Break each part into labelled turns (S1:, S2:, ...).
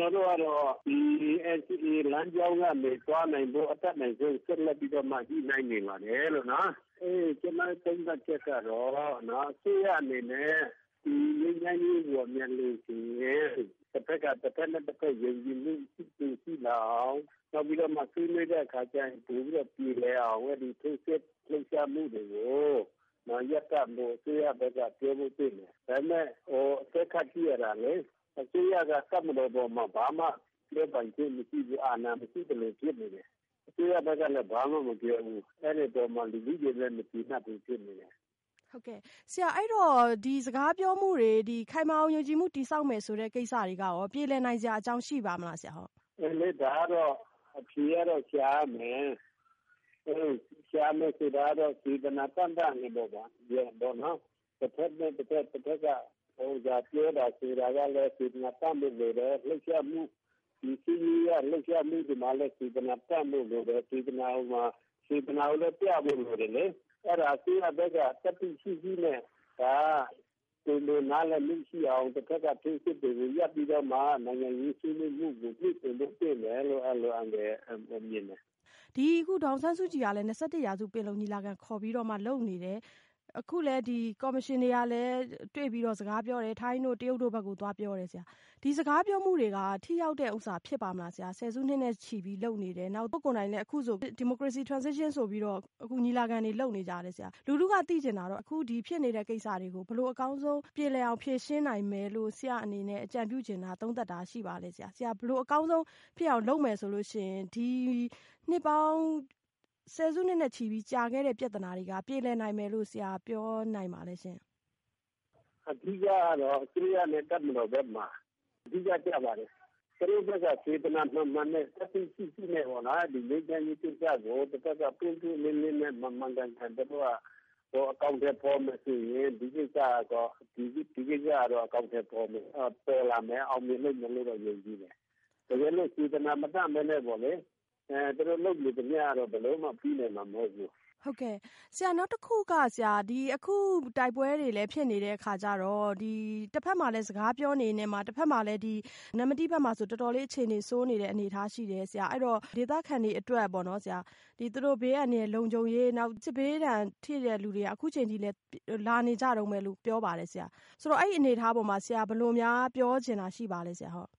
S1: တော်တို့ကတော့ဒီ NCA လမ်းကြောင်းကနေသွားနိုင်ဖို့အတက်နိုင်ဆုံးဆက်လက်ပြီးတော့မှညှိနှိုင်းနေပါတယ်လို့နော်ကျွန်တော်သုံးသပ်ချက်ကတော့နော်အစိုးရအနေနဲ့ဒီငြိမ်းချမ်းရေးကိုမြန်လို့ရှိရင်တစ်ဖက်ကတစ်ဖက်နဲ့တစ်ဖက်ယုံကြည်မှုရှိလာအောင်နောက်ပြီးတော့မှဆွေးနွေးတဲ့အခါကျရင်ပိုပြီးတော့ပြည်လဲအောင်ဒီထိုးစစ်လှုပ်ရှားမှုတွေကိုနော်ရက်ကလို့အစိုးရဘက်ကပြောဖို့သိတယ်ဒါပေမဲ့အသက်ခတ်ကြည့်ရတာလေအစိုးရကကပ်မလို့ပေါ်မှာဘာမှပြောပိုင်ခွင့်မရှိဘူးအာဏာမရှိတယ်လို့ဖြစ်နေတယ်အစိုးရဘက်ကလည်းဘာမှမပြောဘူးအဲ့ဒီပေါ်မှာလူကြီးတွေလည်းမကြည့်နိုင်ဘူးဖြစ်နေတယ်
S2: ဟုတ်ကဲ့ဆရာအဲ့တော့ဒီစကားပြောမှုတွေဒီခိုင်မာအောင်ယုံကြည်မှုတည်ဆောက်မယ်ဆိုတဲ့ကိစ္စတွေကရောပြေလည်နိုင်စရာအကြောင်းရှိပါမလားဆရာဟုတ်
S1: လေဒါတော့အဖြေရတော့ရှားမယ်ရှားမယ်ဆိုတာတော့ဒီကနာတန်တန်နေပေါ့ဗျာဘောနော်တစ်ဖက်နဲ့တစ်ဖက်ကကြာပြောတာဆိုတာကလည်းဒီကနာတန်လို့လေလှည့်ချမှုဒီစီရလှည့်ချမှုဒီမှာလည်းဒီကနာတန်လို့လေဒီကနာမှာဒီကနာလည်းပြဖို့လို့လေအဲ့ဒါစီရဘက်ကတက်ပြီးရှိနဲ့ဒါဒီလိုနားလည်းမရှိအောင်တစ်ခါကထိစစ်တွေကိုရပ်ပြီးတော့မှနိုင်ငံရေးဆွေးနွေးမှုကိုပြည့်စုံလို့ပြင်မယ်လို့အဲ့လိုအမြင်တယ်
S2: ဒီအခုဒေါအောင်ဆန်းစုကြည်ကလည်း21ရာစုပင်လုံညီလာခံခေါ်ပြီးတော့မှလုပ်နေတယ်အခုလည်းဒီကော်မရှင်တွေကလည်းတွေ့ပြီးတော့စကားပြောတယ်ထိုင်းတို့တရုတ်တို့ဘက်ကိုသွားပြောတယ်ဆရာဒီစကားပြောမှုတွေကထိရောက်တဲ့ဥစ္စာဖြစ်ပါမလားဆရာဆယ်စုနှစ်နဲ့ချီပြီးလုပ်နေတယ်နောက်ပုဂ္ဂိုလ်တိုင်းလည်းအခုဆို democracy transition ဆိုပြီးတော့အခုညီလာခံတွေလုပ်နေကြတယ်ဆရာလူထုကသိကျင်တာတော့အခုဒီဖြစ်နေတဲ့ကိစ္စတွေကိုဘယ်လိုအကောင်းဆုံးပြေလည်အောင်ဖြေရှင်းနိုင်မယ်လို့ဆရာအနေနဲ့အကြံပြုချင်တာသုံးသပ်တာရှိပါလဲဆရာဘယ်လိုအကောင်းဆုံးဖြစ်အောင်လုပ်မယ်ဆိုလို့ရှိရင်ဒီနှစ်ပေါင်းဆယ်စုနှစ်နဲ့ချီပြီးကြာခဲ့တဲ့ပြဿနာတွေကပြေလည်နိုင်မယ်လို့ဆရာပြောနိုင်ပါလဲရှင်
S1: အဓိကတော့အစိုးရနဲ့တပ်မတော်ဘက်မှာအဓိကကြပါတယ်သူတို့ဘက်ကစေတနာမှန်နဲ့တက်ပြီးရှိနေပါလားဒီလေ့ကျင့်ရေးကိစ္စကိုတစ်ခါကပြင်းပြင်းလင်းလင်းနဲ့မှန်ကန်ကန်တော့အကောင့်တွေပေါ်မယ်ဆိုရင်ဒီကိစ္စကတော့ဒီကိစ္စကတော့အကောင့်တွေပေါ်မယ်ပေါ်လာမယ်အောင်မြင်လို့မလို့တော့ယုံကြည်တယ်တကယ်လို့စေတနာမတတ်မဲနဲ့ပေါ့လေသူတို့လုပ်လို့တမရတော့ဘယ်လို့မှပြီးနိုင်မှာမဟုတ်ဘူး
S2: ဟုတ်ကဲ့ဆရာနောက်တစ်ခုကဆရာဒီအခုတိုက်ပွဲတွေလည်းဖြစ်နေတဲ့အခါကျတော့ဒီတစ်ဖက်မှာလည်းစကားပြောနေနေမှာတစ်ဖက်မှာလည်းဒီနမတိဘက်မှာဆိုတော်တော်လေးအခြေအနေစိုးနေတဲ့အနေအထားရှိတယ်ဆရာအဲ့တော့ဒေသခံတွေအတွက်ပေါ့နော်ဆရာဒီသူတို့ဘေးကနေလုံခြုံရေးနောက်စစ်ဘေးဒဏ်ထိတဲ့လူတွေကအခုချိန်ထိလည်းလာနေကြတော့မယ်လို့ပြောပါတယ်ဆရာဆိုတော့အဲ့ဒီအနေအထားပေါ်မှာဆရာဘယ်လိုများပြောချင်တာရှိပါလဲဆရာဟုတ်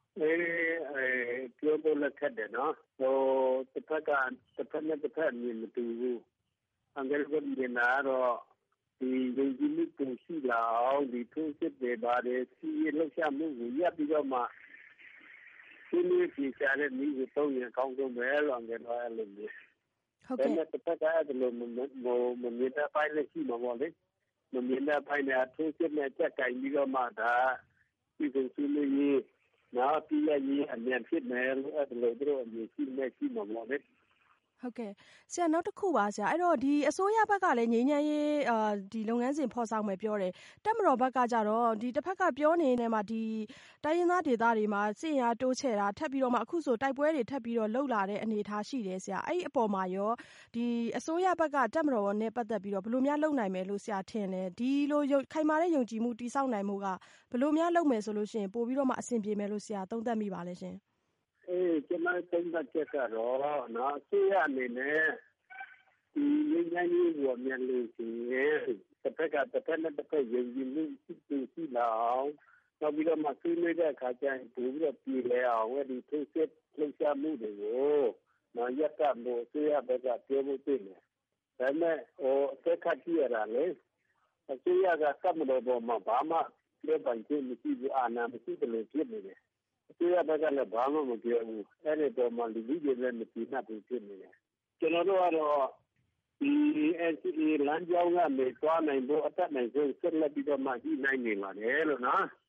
S1: ပြောဖို့လက်ခက်တယ်နော်တစ်ဖက်ကတစ်ဖက်နဲ့တစ်ဖက်မြင်မတူဘူးအင်္ဂလိပ်ကမြင်တာတော့ဒီယုံကြည်မှုကိုရှိလာအောင်ဒီထိုးစစ်တွေပါတယ်စီးလှုပ်ရှားမှုကိုရပ်ပြီးတော့မှဒီလိုပြည်ချတဲ့မိကိုတော့ရင်ကောင်းဆုံးပဲလို့အင်္ဂလိပ်ကအဲ့လိုမျိုး
S2: ဟုတ်ကဲ့
S1: တစ်ဖက်ကအဲ့လိုမမြင်တဲ့ပိုင်းလည်းရှိမှာပေါ့လေမမြင်တဲ့ပိုင်းနဲ့ထိုးစစ်နဲ့ကြက်ကင်ပြီးတော့မှဒါဒီကိုစီးလို့နောက်ပြည်ရေးအမြန်ဖြစ်မယ်လို့အဲ့လိုတို့အမြင်ရှိမှာပေါ့လေ
S2: ဟုတ်ကဲ့ဆရာနောက်တစ်ခုပါဆရာအဲ့တော့ဒီအစိုးရဘက်ကလည်းငြိမ်းချမ်းရေးဒီလုပ်ငန်းစဉ်ဖော်ဆောင်မယ်ပြောတယ်တပ်မတော်ဘက်ကကြတော့ဒီတစ်ဖက်ကပြောနေတဲ့မှာဒီတိုင်းရင်းသားဒေသတွေမှာစစ်ရာတိုးချဲ့တာထပ်ပြီးတော့မှအခုဆိုတိုက်ပွဲတွေထပ်ပြီးတော့လှုပ်လာတဲ့အနေအထားရှိတယ်ဆရာအဲ့ဒီအပေါ်မှာရောဒီအစိုးရဘက်ကတပ်မတော်နဲ့ပတ်သက်ပြီးတော့ဘယ်လိုများလုပ်နိုင်မယ်လို့ဆရာထင်လဲဒီလိုခိုင်မာတဲ့ယုံကြည်မှုတည်ဆောက်နိုင်မှုကဘယ်လိုများလုပ်မယ်ဆိုလို့ရှိရင်ပို့ပြီးတော့မှအဆင်ပြေမယ်လို့ဆရာသုံးသပ်မိပါလဲရှင်
S1: ကျွန်တော်သုံးသပ်ချက်ကတော့နော်အစိုးရအနေနဲ့ဒီငြိမ်းချမ်းရေးကိုမြန်လို့ရှိရင်တစ်ဖက်ကတစ်ဖက်နဲ့တစ်ဖက်ယုံကြည်မှုရှိလာအောင်နောက်ပြီးတော့မှဆွေးနွေးတဲ့အခါကျရင်ပိုပြီးတော့ပြည်လဲအောင်ဒီထိုးစစ်လှုပ်ရှားမှုတွေကိုနော်ရက်ကလို့အစိုးရဘက်ကပြောဖို့သိတယ်ဒါပေမဲ့အသက်ခတ်ကြည့်ရတာလေအစိုးရကကပ်မလို့ပေါ်မှာဘာမှပြောပိုင်ခွင့်မရှိဘူးအာဏာမရှိတယ်လို့ဖြစ်နေတယ်အစိုးရဘက်ကလည်းဘာမှမပြောဘူးအဲ့ဒီတော့မှလူကြီးတွေလည်းမကြည့်နိုင်ဘူးဖြစ်နေတယ်ကျွန်တော်တို့ကတော့ဒီ NCA လမ်းကြောင်းကနေသွားနိုင်ဖို့အတက်နိုင်ဆုံးဆက်လက်ပြီးတော့မှညှိနှိုင်းနေပါတယ်လို့နော်